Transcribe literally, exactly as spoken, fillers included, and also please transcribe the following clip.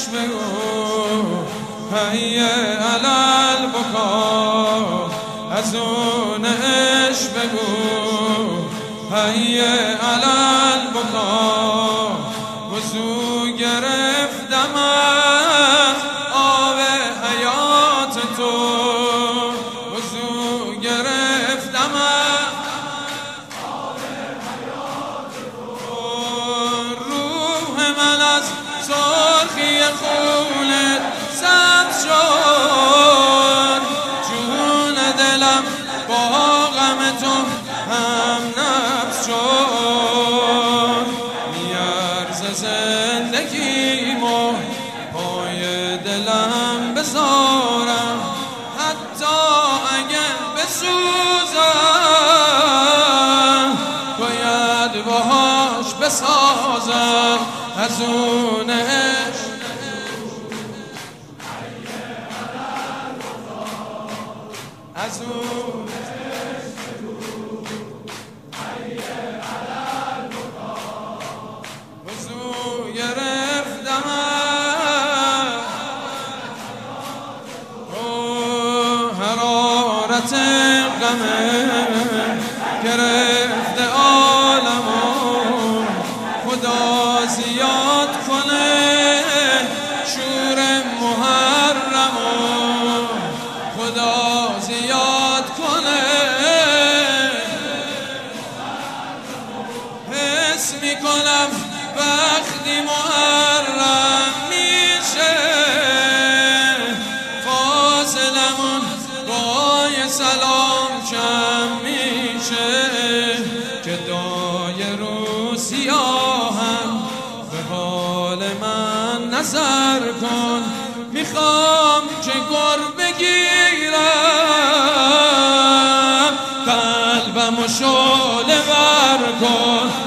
عشق بگو حی علی البکا از اون عشق بگو حی علی البکا وضو گرفتم از آب حیات تو وضو گرفتم از آب حیات تو روح من از سرخی خونت سبز شد جون دلم با غم تو هم نبض شد میارزه زندگیمو پای دلم بذارم حتی اگر بسوزم باید باهاش بسازم از اون عشق از اون وضو گرفتم حرارت غمه گرفته عالمو خدا زیاد کنه شور محرمو خدا زیاد کنه حس میکنم وقتی محرم میشه فاصلمون با سلام کم میشه که دای رو سیاهم به حال من نظر کن میخوام که گر بگیرم قلبم و شعله ور کن